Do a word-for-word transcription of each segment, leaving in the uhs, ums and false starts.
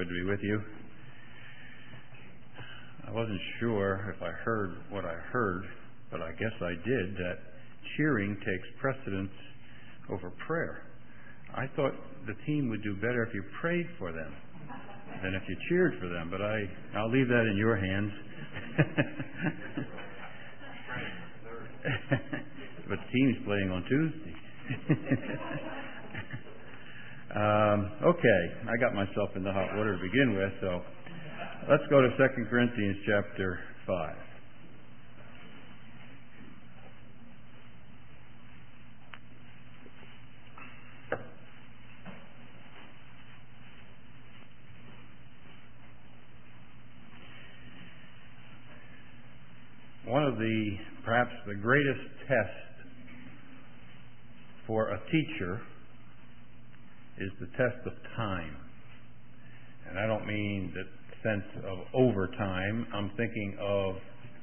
good to be with you. I wasn't sure if I heard what I heard, but I guess I did, that cheering takes precedence over prayer. I thought the team would do better if you prayed for them than if you cheered for them, but I, I'll leave that in your hands. But the team's playing on Tuesday. um, okay, I got myself in the hot water to begin with, so let's go to Second Corinthians chapter five. One of the, perhaps the greatest test for a teacher is the test of time. And I don't mean the sense of overtime. I'm thinking of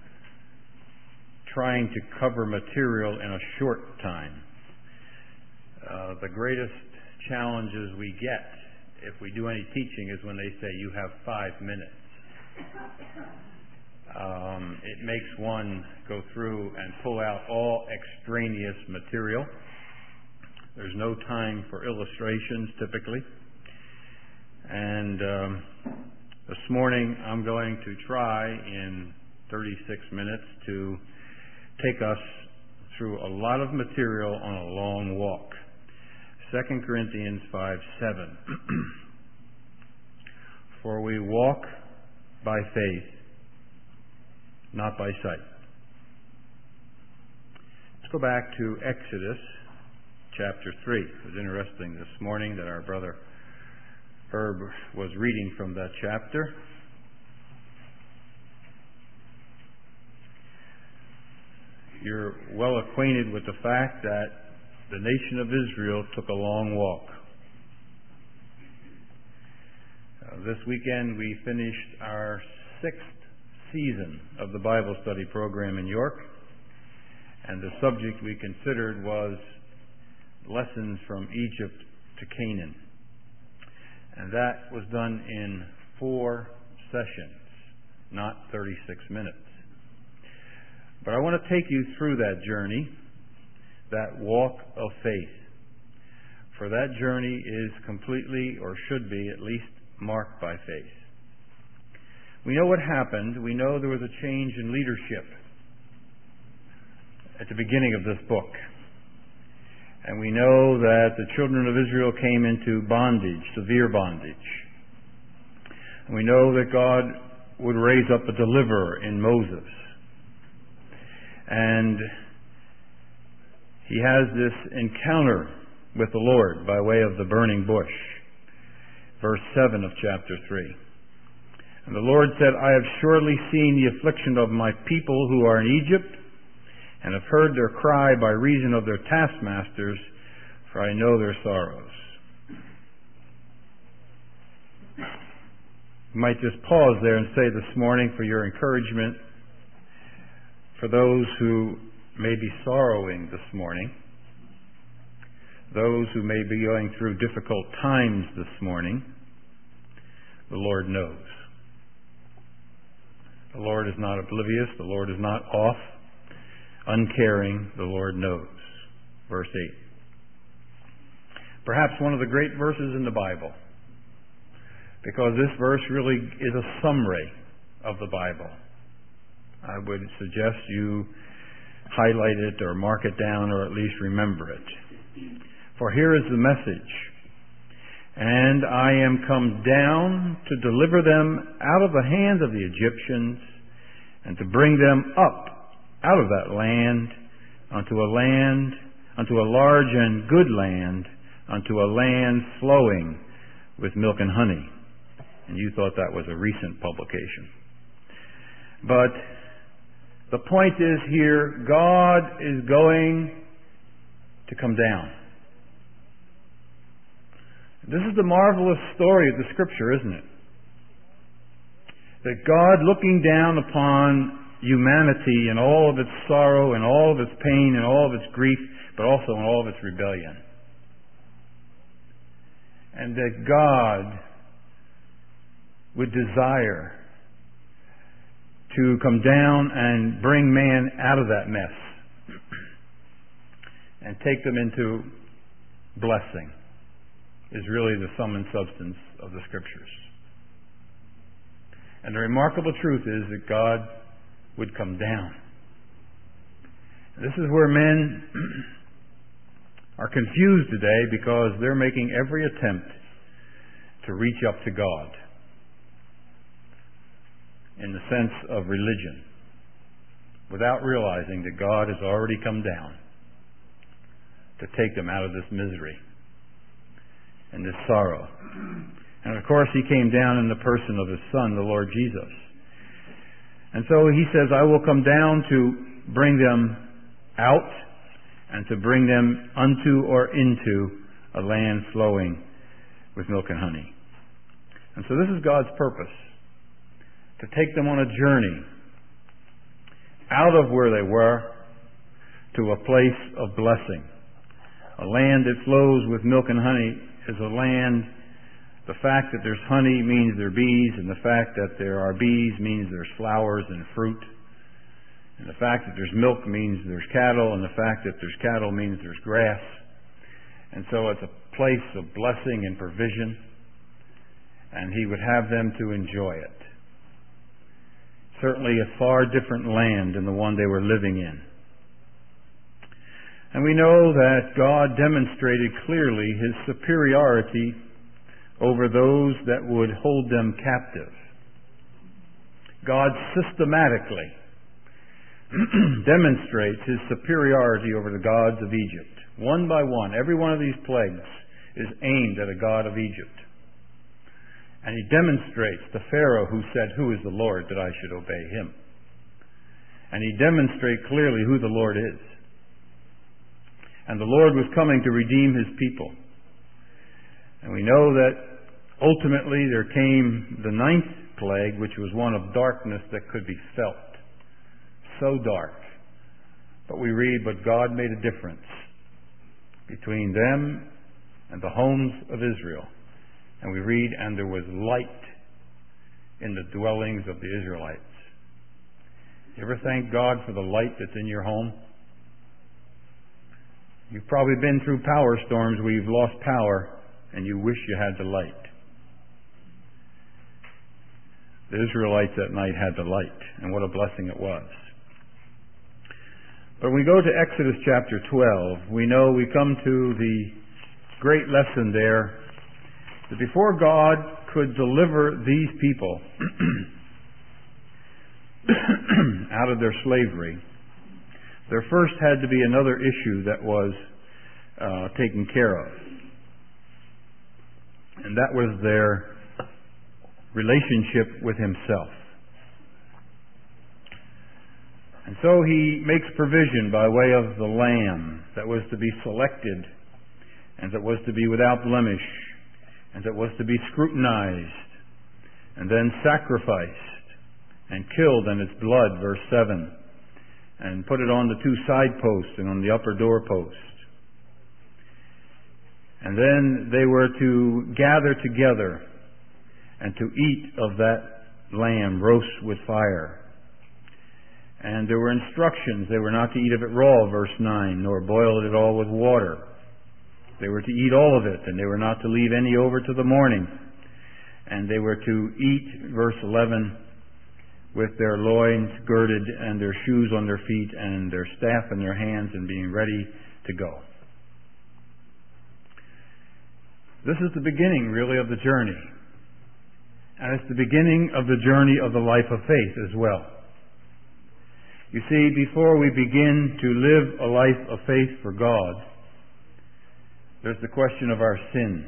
trying to cover material in a short time. Uh, the greatest challenges we get if we do any teaching is when they say you have five minutes. Um, it makes one go through and pull out all extraneous material. There's no time for illustrations typically. And um, this morning I'm going to try in thirty-six minutes to take us through a lot of material on a long walk. Second Corinthians five seven. For we walk by faith, not by sight. Let's go back to Exodus chapter three. It was interesting this morning that our brother Herb was reading from that chapter. You're well acquainted with the fact that the nation of Israel took a long walk. Uh, this weekend we finished our sixth season of the Bible study program in York, and the subject we considered was lessons from Egypt to Canaan, and that was done in four sessions, not thirty-six minutes. But I want to take you through that journey, that walk of faith, for that journey is completely, or should be at least, marked by faith. We know what happened. We know there was a change in leadership at the beginning of this book. And we know that the children of Israel came into bondage, severe bondage. And we know that God would raise up a deliverer in Moses. And he has this encounter with the Lord by way of the burning bush. Verse seven of chapter three. And the Lord said, I have surely seen the affliction of my people who are in Egypt, and have heard their cry by reason of their taskmasters, for I know their sorrows. You might just pause there and say this morning for your encouragement, for those who may be sorrowing this morning, those who may be going through difficult times this morning, the Lord knows. The Lord is not oblivious. The Lord is not off, uncaring. The Lord knows. Verse eight. Perhaps one of the great verses in the Bible, because this verse really is a summary of the Bible. I would suggest you highlight it or mark it down or at least remember it. For here is the message. And I am come down to deliver them out of the hands of the Egyptians, and to bring them up out of that land unto a land, unto a large and good land, unto a land flowing with milk and honey. And you thought that was a recent publication. But the point is here, God is going to come down. This is the marvelous story of the Scripture, isn't it? That God, looking down upon humanity and all of its sorrow and all of its pain and all of its grief, but also in all of its rebellion. And that God would desire to come down and bring man out of that mess and take them into blessing is really the sum and substance of the Scriptures. And the remarkable truth is that God would come down. This is where men are confused today because they're making every attempt to reach up to God in the sense of religion without realizing that God has already come down to take them out of this misery and this sorrow. And of course He came down in the person of His Son, the Lord Jesus. And so He says, I will come down to bring them out and to bring them unto or into a land flowing with milk and honey. And so this is God's purpose, to take them on a journey out of where they were to a place of blessing. A land that flows with milk and honey is a land, the fact that there's honey means there are bees, and the fact that there are bees means there's flowers and fruit. And the fact that there's milk means there's cattle, and the fact that there's cattle means there's grass. And so it's a place of blessing and provision, and He would have them to enjoy it. Certainly a far different land than the one they were living in. And we know that God demonstrated clearly His superiority over those that would hold them captive. God systematically demonstrates His superiority over the gods of Egypt. One by one, every one of these plagues is aimed at a god of Egypt. And He demonstrates to Pharaoh, who said, who is the Lord that I should obey Him? And He demonstrates clearly who the Lord is. And the Lord was coming to redeem His people. And we know that ultimately there came the ninth plague, which was one of darkness that could be felt. So dark. But we read, but God made a difference between them and the homes of Israel. And we read, and there was light in the dwellings of the Israelites. You ever thank God for the light that's in your home? You've probably been through power storms where you've lost power and you wish you had the light. The Israelites that night had the light, and what a blessing it was. But when we go to Exodus chapter twelve, we know we come to the great lesson there that before God could deliver these people out of their slavery, there first had to be another issue that was uh, taken care of. And that was their relationship with Himself. And so He makes provision by way of the lamb that was to be selected, and that was to be without blemish, and that was to be scrutinized, and then sacrificed, and killed, and its blood, verse seven, and put it on the two side posts and on the upper doorpost. And then they were to gather together and to eat of that lamb, roast with fire. And there were instructions. They were not to eat of it raw, verse nine, nor boil it at all with water. They were to eat all of it, and they were not to leave any over to the morning. And they were to eat, verse eleven, with their loins girded and their shoes on their feet and their staff in their hands and being ready to go. This is the beginning, really, of the journey. And it's the beginning of the journey of the life of faith as well. You see, before we begin to live a life of faith for God, there's the question of our sins.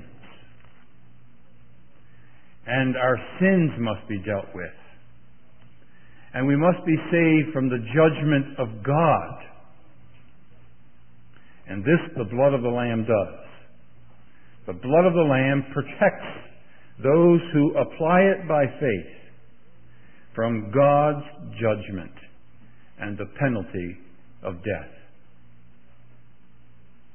And our sins must be dealt with. And we must be saved from the judgment of God. And this the blood of the Lamb does. The blood of the Lamb protects those who apply it by faith from God's judgment and the penalty of death.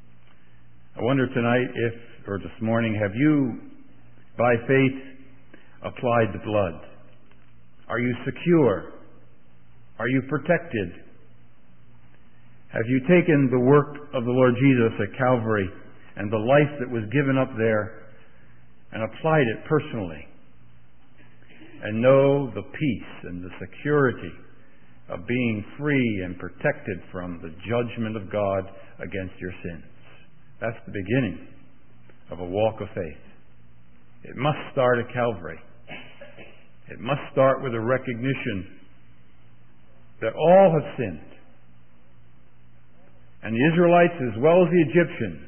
I wonder tonight if, or this morning, have you, by faith, applied the blood? Are you secure? Are you protected? Have you taken the work of the Lord Jesus at Calvary and the life that was given up there and applied it personally? And know the peace and the security of being free and protected from the judgment of God against your sins. That's the beginning of a walk of faith. It must start at Calvary. It must start with a recognition that all have sinned. And the Israelites, as well as the Egyptians,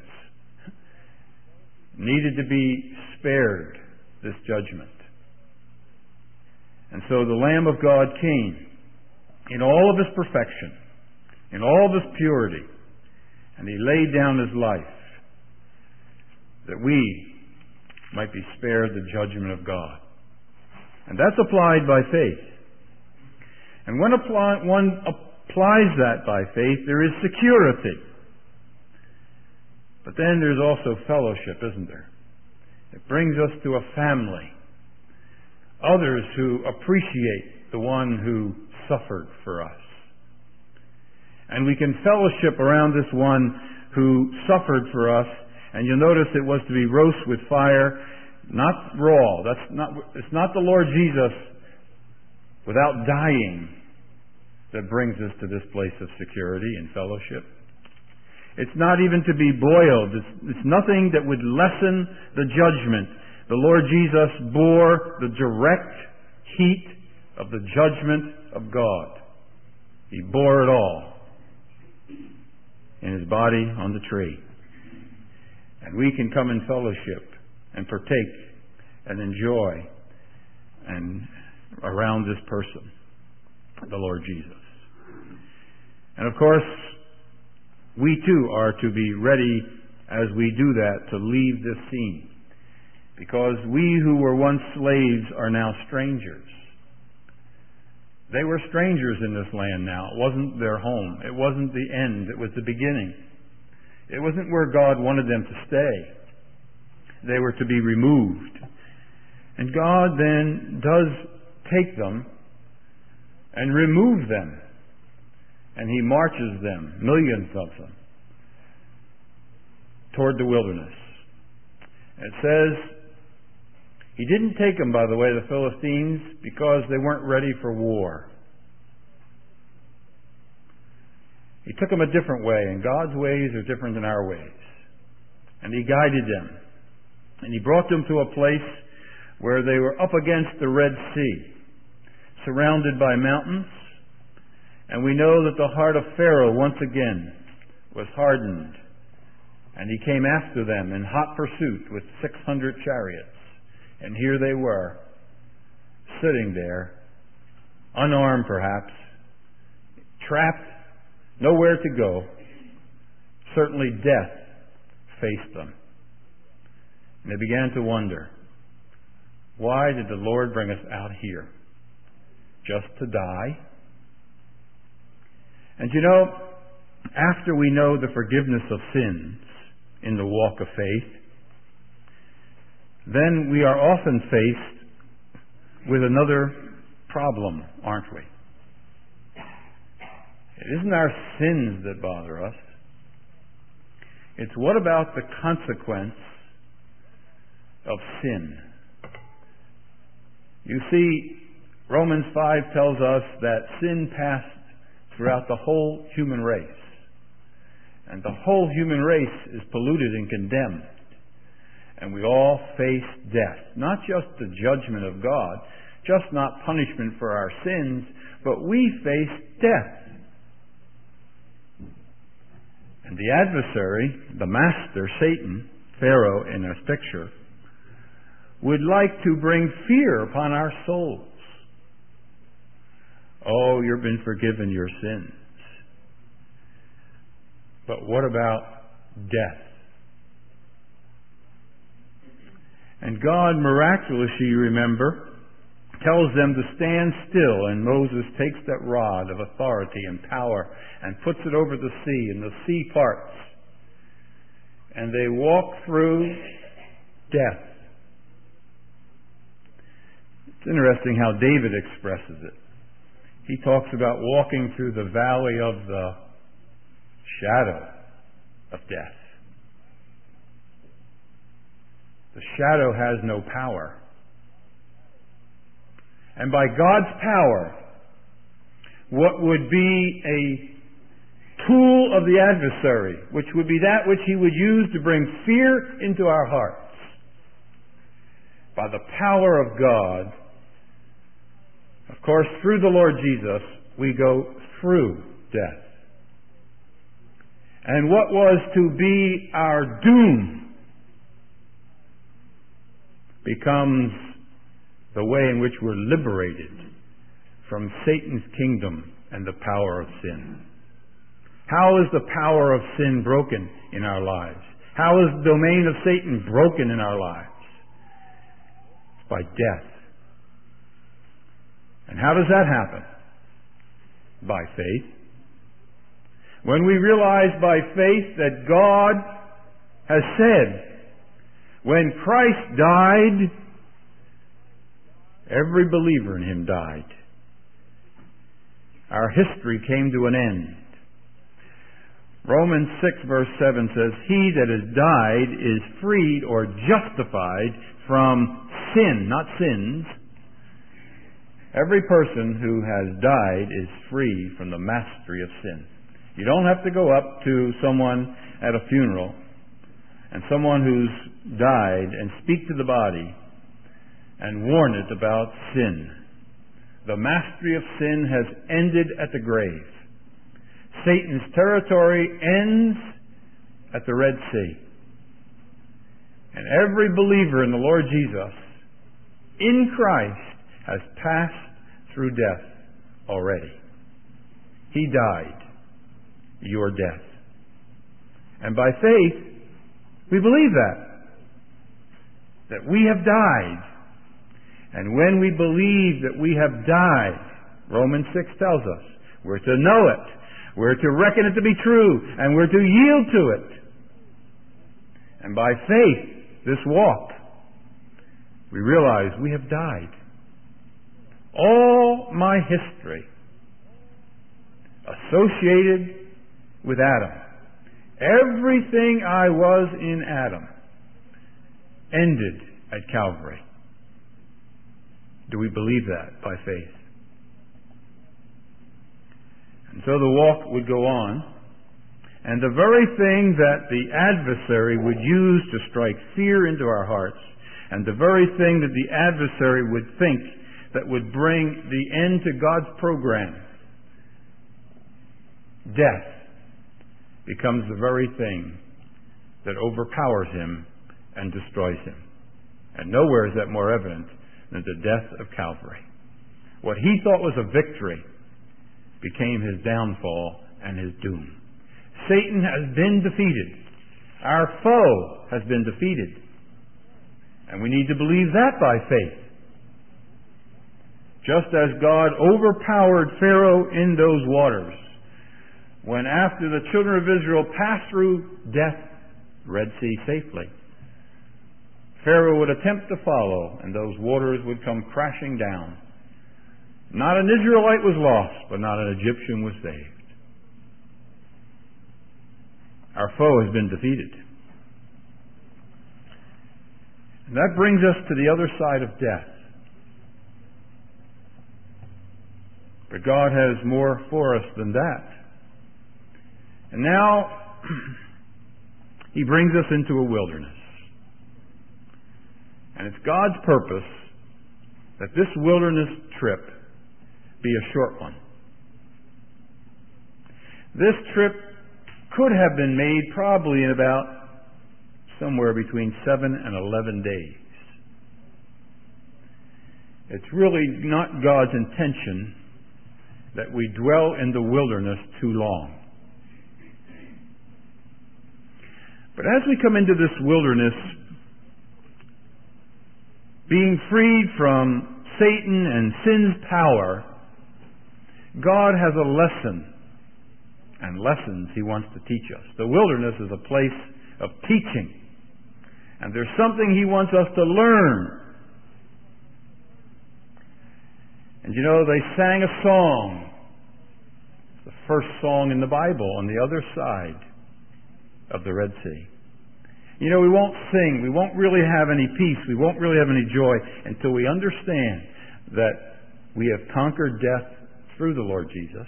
needed to be spared this judgment. And so the Lamb of God came in all of His perfection, in all of His purity, and He laid down His life that we might be spared the judgment of God. And that's applied by faith. And when apply, one applies that by faith, there is security. But then there's also fellowship, isn't there? It brings us to a family. Others who appreciate the one who suffered for us. And we can fellowship around this one who suffered for us. And you'll notice it was to be roast with fire, not raw. That's not, it's not the Lord Jesus without dying that brings us to this place of security and fellowship. It's not even to be boiled. It's, it's nothing that would lessen the judgment. The Lord Jesus bore the direct heat of the judgment of God. He bore it all in His body on the tree. And we can come in fellowship and partake and enjoy and around this person, the Lord Jesus. And of course, we too are to be ready as we do that to leave this scene. Because we who were once slaves are now strangers. They were strangers in this land now. It wasn't their home. It wasn't the end. It was the beginning. It wasn't where God wanted them to stay. They were to be removed. And God then does take them and remove them. And He marches them, millions of them, toward the wilderness. It says, He didn't take them, by the way, the Philistines, because they weren't ready for war. He took them a different way, and God's ways are different than our ways. And He guided them. And He brought them to a place where they were up against the Red Sea, surrounded by mountains. And we know that the heart of Pharaoh once again was hardened. And he came after them in hot pursuit with six hundred chariots. And here they were, sitting there, unarmed perhaps, trapped, nowhere to go. Certainly death faced them. And they began to wonder, why did the Lord bring us out here? Just to die? And you know, after we know the forgiveness of sins in the walk of faith, then we are often faced with another problem, aren't we? It isn't our sins that bother us. It's what about the consequence of sin? You see, Romans five tells us that sin passed throughout the whole human race. And the whole human race is polluted and condemned. And we all face death. Not just the judgment of God, just not punishment for our sins, but we face death. And the adversary, the master, Satan, Pharaoh in this picture, would like to bring fear upon our souls. Oh, you've been forgiven your sins. But what about death? And God miraculously, you remember, tells them to stand still, and Moses takes that rod of authority and power and puts it over the sea, and the sea parts. And they walk through death. It's interesting how David expresses it. He talks about walking through the valley of the shadow of death. The shadow has no power. And by God's power, what would be a tool of the adversary, which would be that which he would use to bring fear into our hearts, by the power of God, of course, through the Lord Jesus, we go through death. And what was to be our doom becomes the way in which we're liberated from Satan's kingdom and the power of sin. How is the power of sin broken in our lives? How is the domain of Satan broken in our lives? It's by death. And how does that happen? By faith. When we realize by faith that God has said, when Christ died, every believer in him died. Our history came to an end. Romans six verse seven says, he that has died is freed or justified from sin, not sins. Every person who has died is free from the mastery of sin. You don't have to go up to someone at a funeral and someone who's died and speak to the body and warn it about sin. The mastery of sin has ended at the grave. Satan's territory ends at the Red Sea. And every believer in the Lord Jesus, in Christ, has passed through death already. He died your death. And by faith, we believe that. That we have died. And when we believe that we have died, Romans six tells us, we're to know it, we're to reckon it to be true, and we're to yield to it. And by faith, this walk, we realize we have died. All my history associated with Adam, everything I was in Adam, ended at Calvary. Do we believe that by faith? And so the walk would go on, and the very thing that the adversary would use to strike fear into our hearts, and the very thing that the adversary would think that would bring the end to God's program, death, becomes the very thing that overpowers him and destroys him. And nowhere is that more evident than the death of Calvary. What he thought was a victory became his downfall and his doom. Satan has been defeated. Our foe has been defeated. And we need to believe that by faith. Just as God overpowered Pharaoh in those waters, when after the children of Israel passed through death, Red Sea, safely, Pharaoh would attempt to follow, and those waters would come crashing down. Not an Israelite was lost, but not an Egyptian was saved. Our foe has been defeated. And that brings us to the other side of death. But God has more for us than that. And now, he brings us into a wilderness. And it's God's purpose that this wilderness trip be a short one. This trip could have been made probably in about somewhere between seven and eleven days. It's really not God's intention that we dwell in the wilderness too long. But as we come into this wilderness, being freed from Satan and sin's power, God has a lesson and lessons he wants to teach us. The wilderness is a place of teaching. And there's something he wants us to learn. And you know, they sang a song, the first song in the Bible, on the other side of the Red Sea. You know, we won't sing, we won't really have any peace, we won't really have any joy until we understand that we have conquered death through the Lord Jesus.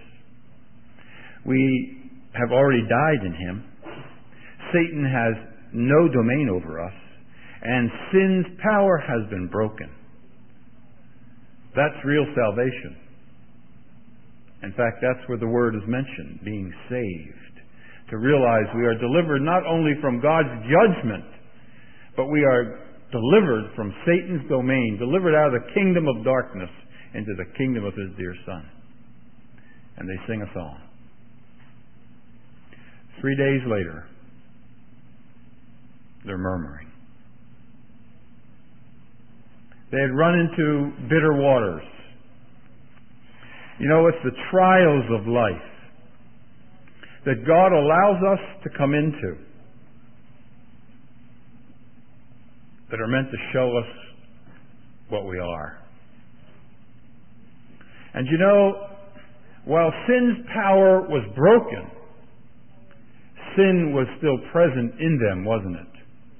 We have already died in Him. Satan has no domain over us, and sin's power has been broken. That's real salvation. In fact, that's where the word is mentioned, being saved. To realize we are delivered not only from God's judgment, but we are delivered from Satan's domain, delivered out of the kingdom of darkness into the kingdom of His dear Son. And they sing a song. Three days later, they're murmuring. They had run into bitter waters. You know, it's the trials of life that God allows us to come into that are meant to show us what we are. And you know, while sin's power was broken, sin was still present in them, wasn't it?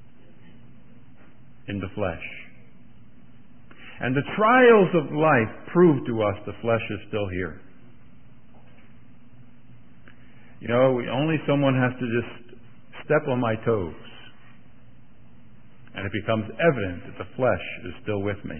In the flesh. And the trials of life prove to us the flesh is still here. You know, only someone has to just step on my toes, and it becomes evident that the flesh is still with me.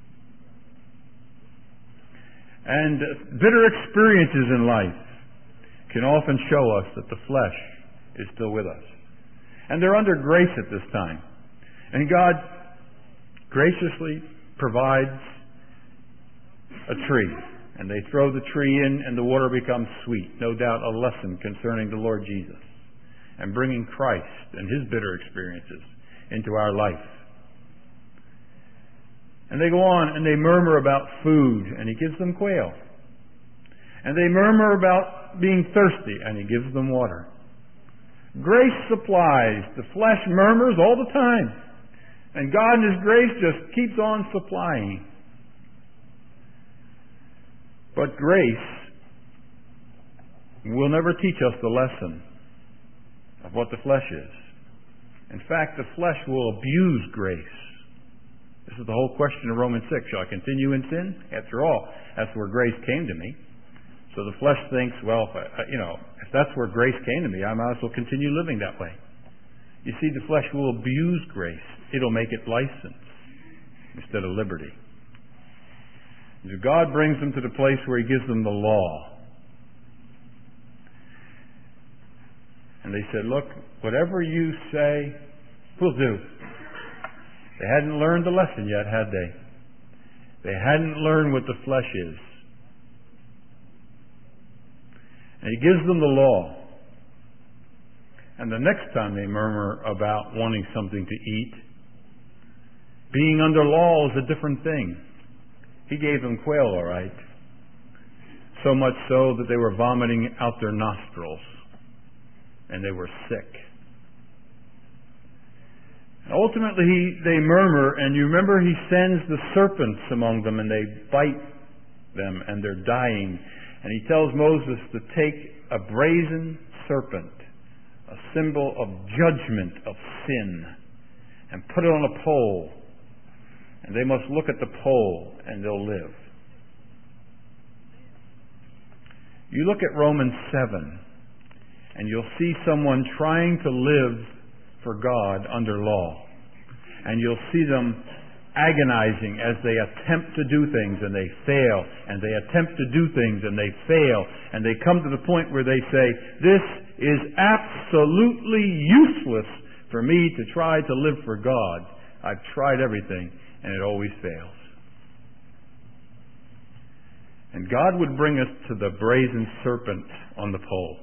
And bitter experiences in life can often show us that the flesh is still with us. And they're under grace at this time. And God graciously provides a tree. And they throw the tree in and the water becomes sweet. No doubt a lesson concerning the Lord Jesus and bringing Christ and His bitter experiences into our life. And they go on and they murmur about food and He gives them quail. And they murmur about being thirsty and He gives them water. Grace supplies. The flesh murmurs all the time. And God in His grace just keeps on supplying. But grace will never teach us the lesson of what the flesh is. In fact, the flesh will abuse grace. This is the whole question of Romans six. Shall I continue in sin? After all, that's where grace came to me. So the flesh thinks, well, if I, you know, if that's where grace came to me, I might as well continue living that way. You see, the flesh will abuse grace. It'll make it license instead of liberty. So God brings them to the place where He gives them the law. And they said, look, whatever you say, we'll do. They hadn't learned the lesson yet, had they? They hadn't learned what the flesh is. And He gives them the law. And the next time they murmur about wanting something to eat, being under law is a different thing. He gave them quail, all right. So much so that they were vomiting out their nostrils. And they were sick. Ultimately, he, they murmur, and you remember He sends the serpents among them, and they bite them, and they're dying. And He tells Moses to take a brazen serpent, a symbol of judgment of sin, and put it on a pole. And they must look at the pole, and they'll live. You look at Romans seven, and you'll see someone trying to live for God under law. And you'll see them agonizing as they attempt to do things and they fail, and they attempt to do things and they fail, and they come to the point where they say, this is absolutely useless for me to try to live for God. I've tried everything and it always fails. And God would bring us to the brazen serpent on the pole.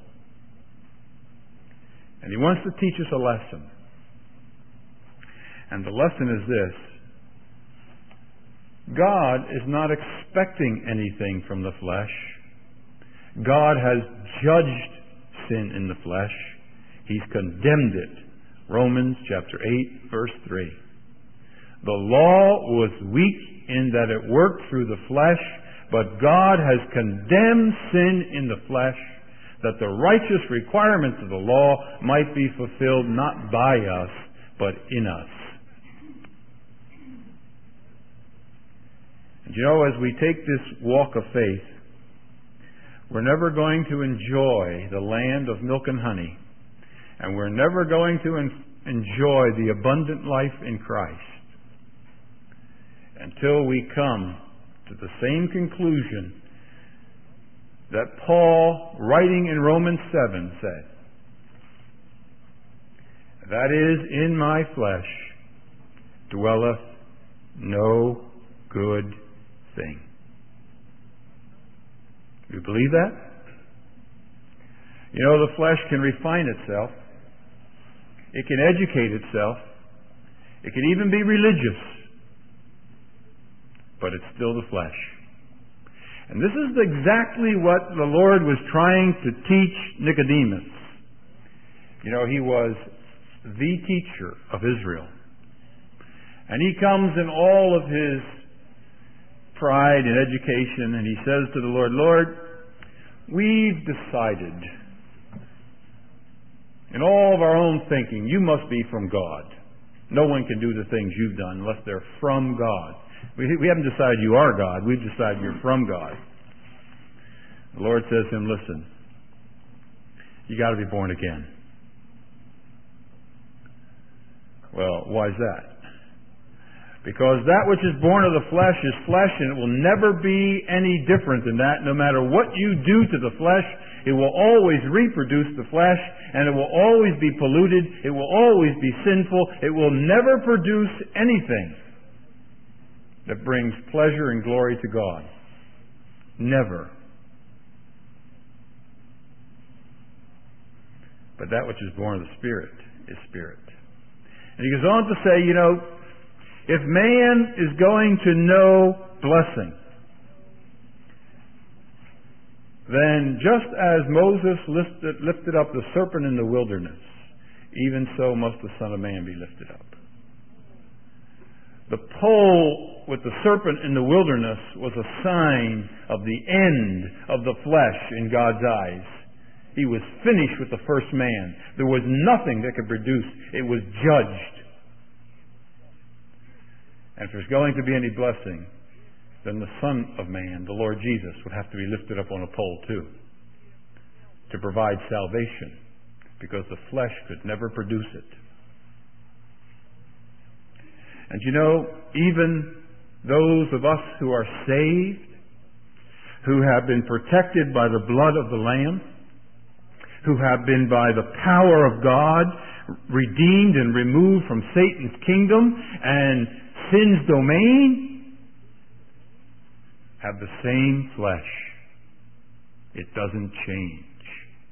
And He wants to teach us a lesson. And the lesson is this. God is not expecting anything from the flesh. God has judged sin in the flesh. He's condemned it. Romans chapter eight, verse three. The law was weak in that it worked through the flesh, But God has condemned sin in the flesh, that the righteous requirements of the law might be fulfilled not by us, but in us. And you know, as we take this walk of faith, we're never going to enjoy the land of milk and honey, and we're never going to en- enjoy the abundant life in Christ until we come to the same conclusion that Paul, writing in Romans seven, said. That is, in my flesh dwelleth no good thing. You believe that? You know, the flesh can refine itself. It can educate itself. It can even be religious. But it's still the flesh. And this is exactly what the Lord was trying to teach Nicodemus. You know, he was the teacher of Israel. And he comes in all of his pride and education, and he says to the Lord, Lord, we've decided in all of our own thinking, you must be from God. No one can do the things you've done unless they're from God. We, we haven't decided you are God. We've decided you're from God. The Lord says to him, listen, you got to be born again. Well, why is that? Because that which is born of the flesh is flesh, and it will never be any different than that. No matter what you do to the flesh, it will always reproduce the flesh, and it will always be polluted. It will always be sinful. It will never produce anything that brings pleasure and glory to God. Never. But that which is born of the Spirit is Spirit. And he goes on to say, you know, if man is going to know blessing, then just as Moses lifted, lifted up the serpent in the wilderness, even so must the Son of Man be lifted up. The pole with the serpent in the wilderness was a sign of the end of the flesh in God's eyes. He was finished with the first man. There was nothing that could produce. It was judged. And if there's going to be any blessing, then the Son of Man, the Lord Jesus, would have to be lifted up on a pole too, to provide salvation, because the flesh could never produce it. And you know, even those of us who are saved, who have been protected by the blood of the Lamb, who have been by the power of God redeemed and removed from Satan's kingdom and sin's domain, have the same flesh. It doesn't change.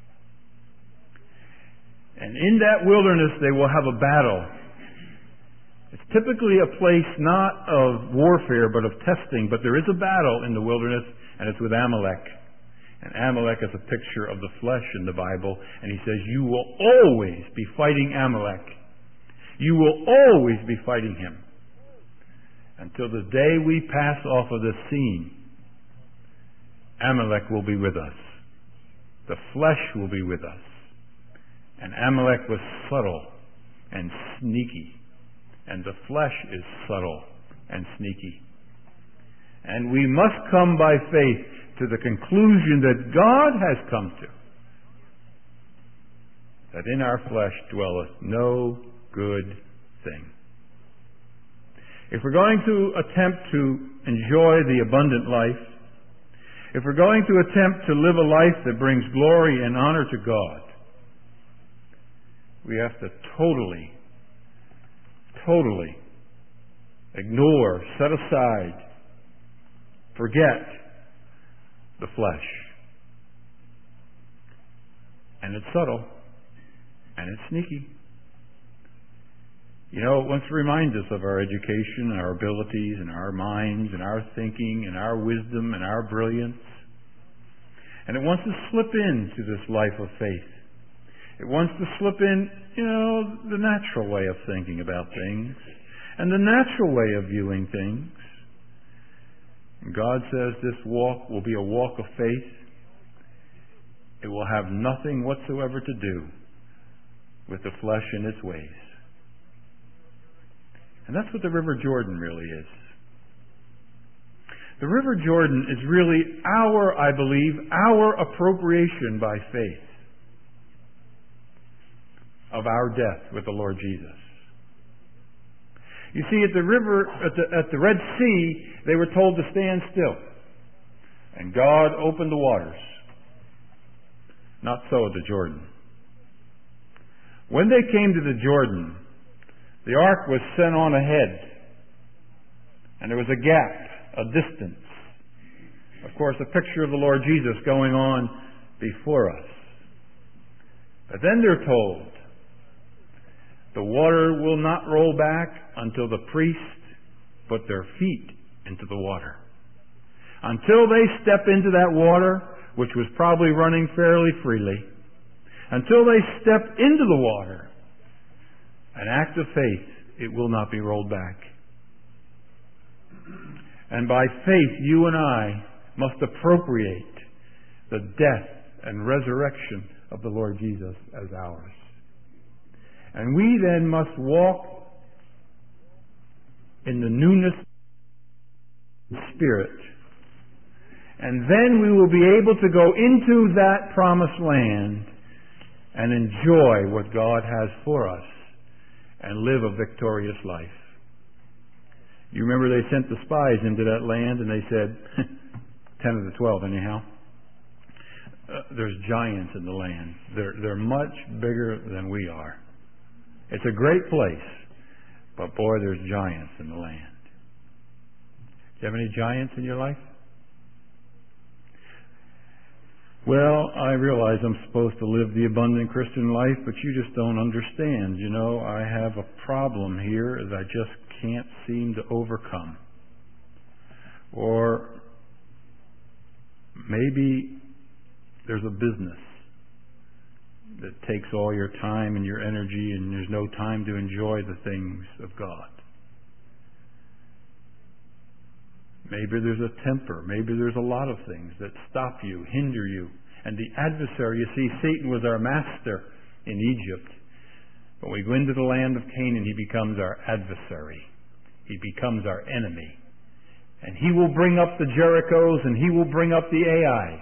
And in that wilderness they will have a battle. It's typically a place not of warfare but of testing, but there is a battle in the wilderness, and it's with Amalek. And Amalek is a picture of the flesh in the Bible, and he says you will always be fighting Amalek. You will always be fighting him until the day we pass off of this scene. Amalek will be with us. The flesh will be with us. And Amalek was subtle and sneaky. And the flesh is subtle and sneaky. And we must come by faith to the conclusion that God has come to, that in our flesh dwelleth no good thing. If we're going to attempt to enjoy the abundant life, if we're going to attempt to live a life that brings glory and honor to God, we have to totally, totally ignore, set aside, forget the flesh. And it's subtle, and it's sneaky. You know, it wants to remind us of our education, our abilities, and our minds, and our thinking, and our wisdom, and our brilliance. And it wants to slip into this life of faith. It wants to slip in, you know, the natural way of thinking about things, and the natural way of viewing things. And God says this walk will be a walk of faith. It will have nothing whatsoever to do with the flesh and its ways. And that's what the River Jordan really is. The River Jordan is really our, I believe, our appropriation by faith of our death with the Lord Jesus. You see, at the river, at the, at the Red Sea, they were told to stand still. And God opened the waters. Not so at the Jordan. When they came to the Jordan, the ark was sent on ahead. And there was a gap, a distance. Of course, a picture of the Lord Jesus going on before us. But then they're told, the water will not roll back until the priests put their feet into the water. Until they step into that water, which was probably running fairly freely, until they step into the water, an act of faith, it will not be rolled back. And by faith, you and I must appropriate the death and resurrection of the Lord Jesus as ours. And we then must walk in the newness of the Spirit. And then we will be able to go into that promised land and enjoy what God has for us and live a victorious life. You remember they sent the spies into that land and they said, ten of the twelve anyhow, uh, there's giants in the land. They're, they're much bigger than we are. It's a great place, but boy, there's giants in the land. Do you have any giants in your life? Well, I realize I'm supposed to live the abundant Christian life, but you just don't understand. You know, I have a problem here that I just can't seem to overcome. Or maybe there's a business that takes all your time and your energy, and there's no time to enjoy the things of God. Maybe there's a temper. Maybe there's a lot of things that stop you, hinder you. And the adversary, you see, Satan was our master in Egypt. When we go into the land of Canaan, he becomes our adversary. He becomes our enemy. And he will bring up the Jerichos and he will bring up the Ai's.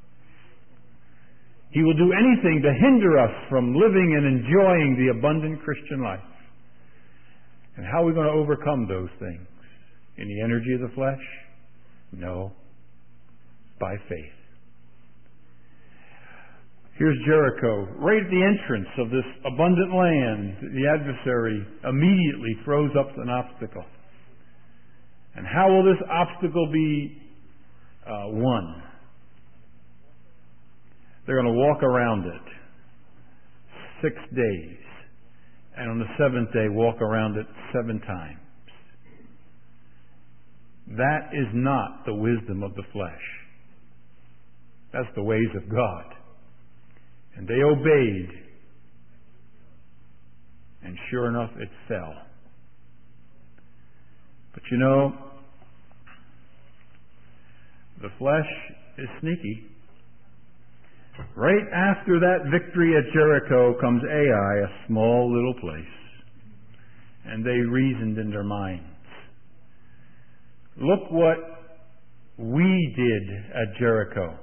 He will do anything to hinder us from living and enjoying the abundant Christian life. And how are we going to overcome those things? In the energy of the flesh? No. By faith. Here's Jericho. Right at the entrance of this abundant land, the adversary immediately throws up an obstacle. And how will this obstacle be uh, won? They're going to walk around it six days. And on the seventh day, walk around it seven times. That is not the wisdom of the flesh. That's the ways of God. And they obeyed. And sure enough, it fell. But you know, the flesh is sneaky. Right after that victory at Jericho comes Ai, a small little place. And they reasoned in their minds. Look what we did at Jericho.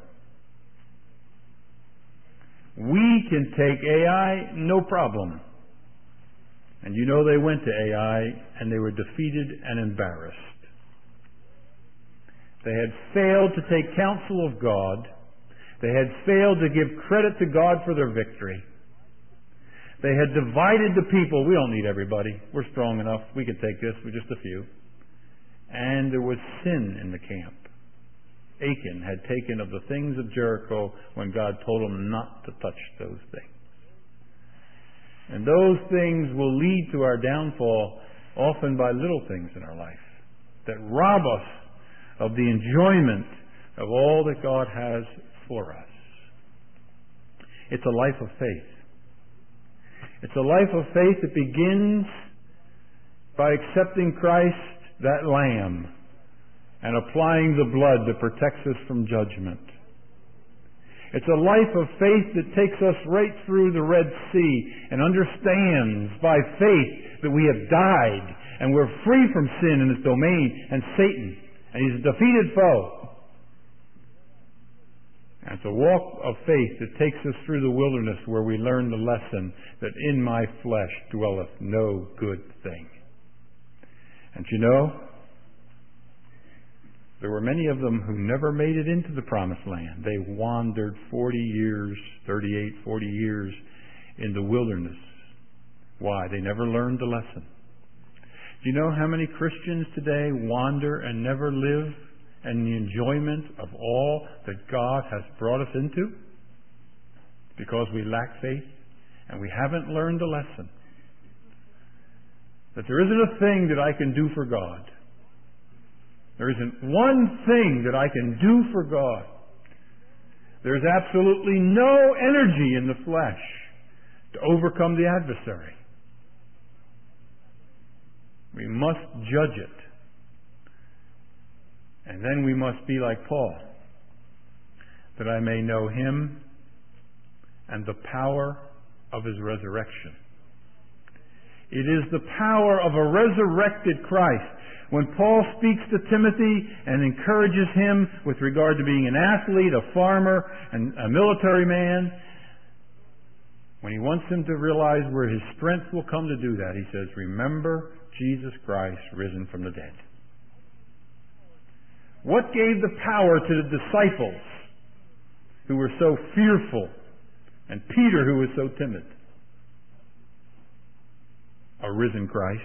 We can take Ai, no problem. And you know they went to Ai and they were defeated and embarrassed. They had failed to take counsel of God. They had failed to give credit to God for their victory. They had divided the people. We don't need everybody. We're strong enough. We can take this with just a few. And there was sin in the camp. Achan had taken of the things of Jericho when God told him not to touch those things. And those things will lead to our downfall often by little things in our life that rob us of the enjoyment of all that God has for us. It's a life of faith. It's a life of faith that begins by accepting Christ, that Lamb, and applying the blood that protects us from judgment. It's a life of faith that takes us right through the Red Sea and understands by faith that we have died and we're free from sin and its domain and Satan, and he's a defeated foe. And it's a walk of faith that takes us through the wilderness where we learn the lesson that in my flesh dwelleth no good thing. And you know, there were many of them who never made it into the promised land. They wandered forty years, thirty-eight, forty years in the wilderness. Why? They never learned the lesson. Do you know how many Christians today wander and never live in the enjoyment of all that God has brought us into? Because we lack faith and we haven't learned the lesson. That there isn't a thing that I can do for God. There isn't one thing that I can do for God. There's absolutely no energy in the flesh to overcome the adversary. We must judge it. And then we must be like Paul, that I may know Him and the power of His resurrection. It is the power of a resurrected Christ. When Paul speaks to Timothy and encourages him with regard to being an athlete, a farmer, and a military man, when he wants him to realize where his strength will come to do that, he says, remember Jesus Christ risen from the dead. What gave the power to the disciples who were so fearful and Peter who was so timid? A risen Christ.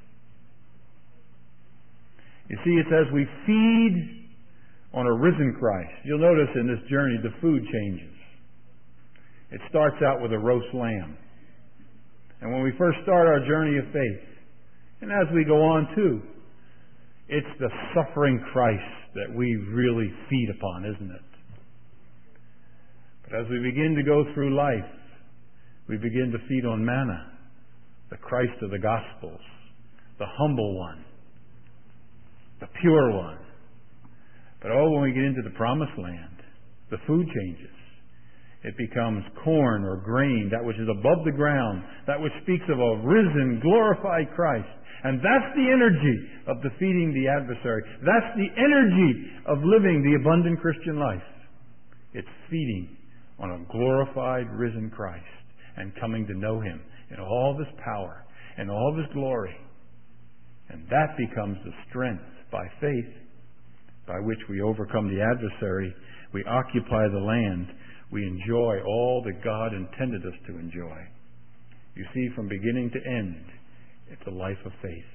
You see, it's as we feed on a risen Christ. You'll notice in this journey the food changes. It starts out with a roast lamb. And when we first start our journey of faith, and as we go on too, it's the suffering Christ that we really feed upon, isn't it? But as we begin to go through life, we begin to feed on manna, the Christ of the Gospels, the humble one, the pure one. But oh, when we get into the promised land, the food changes. It becomes corn or grain, that which is above the ground, that which speaks of a risen, glorified Christ. And that's the energy of defeating the adversary. That's the energy of living the abundant Christian life. It's feeding on a glorified, risen Christ and coming to know Him in all of His power and all of His glory. And that becomes the strength by faith by which we overcome the adversary, we occupy the land, we enjoy all that God intended us to enjoy. You see, from beginning to end, it's a life of faith.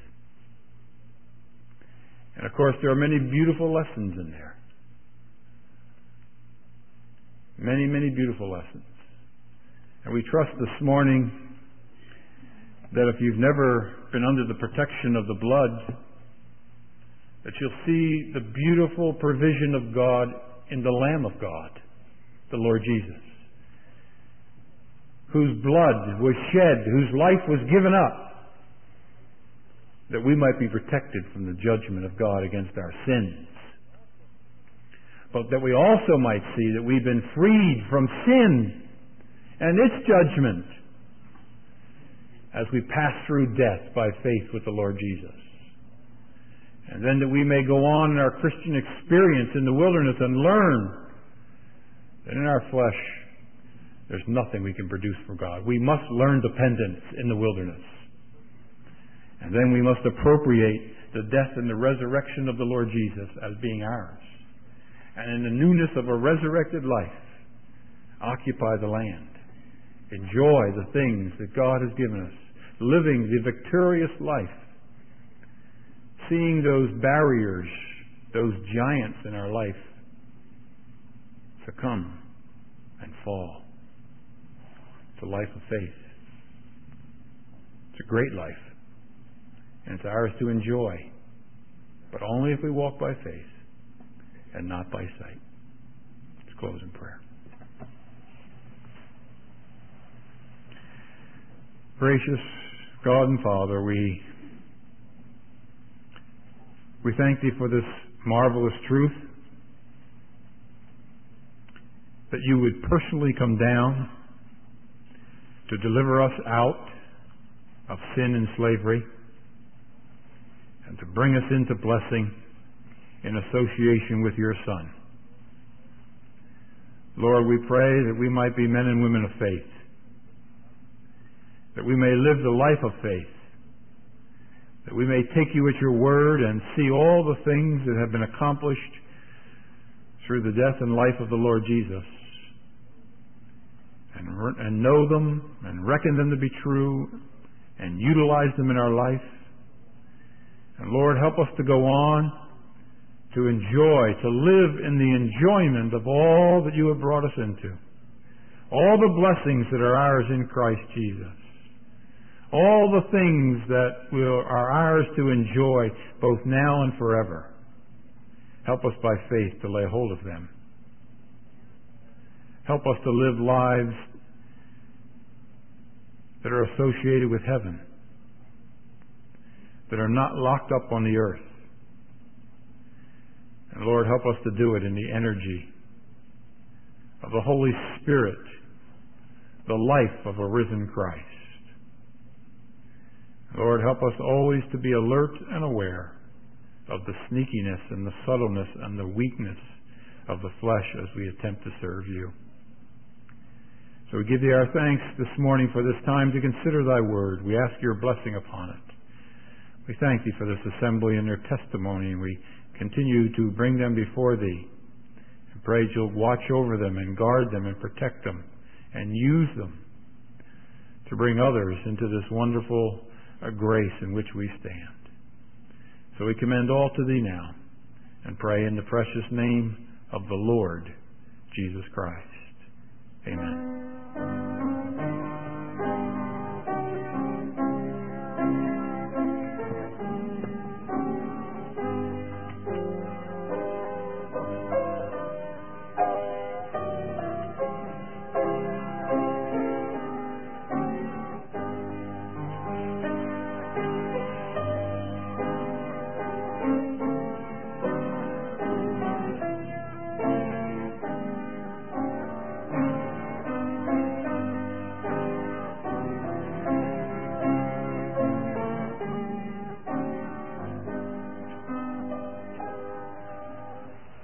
And of course, there are many beautiful lessons in there. Many, many beautiful lessons. And we trust this morning that if you've never been under the protection of the blood, that you'll see the beautiful provision of God in the Lamb of God, the Lord Jesus, whose blood was shed, whose life was given up, that we might be protected from the judgment of God against our sins. But that we also might see that we've been freed from sin and its judgment as we pass through death by faith with the Lord Jesus. And then that we may go on in our Christian experience in the wilderness and learn that in our flesh there's nothing we can produce for God. We must learn dependence in the wilderness. And then we must appropriate the death and the resurrection of the Lord Jesus as being ours. And in the newness of a resurrected life, occupy the land. Enjoy the things that God has given us. Living the victorious life. Seeing those barriers, those giants in our life succumb and fall. It's a life of faith. It's a great life. And it's ours to enjoy. But only if we walk by faith and not by sight. Let's close in prayer. Gracious God and Father, we we thank Thee for this marvelous truth that you would personally come down to deliver us out of sin and slavery and to bring us into blessing in association with your Son. Lord, we pray that we might be men and women of faith, that we may live the life of faith, that we may take you at your word and see all the things that have been accomplished through the death and life of the Lord Jesus, and, and know them and reckon them to be true and utilize them in our life. And Lord, help us to go on to enjoy, to live in the enjoyment of all that you have brought us into, all the blessings that are ours in Christ Jesus, all the things that will, are ours to enjoy both now and forever. Help us by faith to lay hold of them. Help us to live lives that are associated with heaven, that are not locked up on the earth. And Lord, help us to do it in the energy of the Holy Spirit, the life of a risen Christ. Lord, help us always to be alert and aware of the sneakiness and the subtleness and the weakness of the flesh as we attempt to serve you. So we give thee our thanks this morning for this time to consider thy word. We ask your blessing upon it. We thank thee for this assembly and their testimony, and we continue to bring them before thee. And pray that you'll watch over them and guard them and protect them and use them to bring others into this wonderful uh, grace in which we stand. So we commend all to thee now and pray in the precious name of the Lord Jesus Christ. Amen.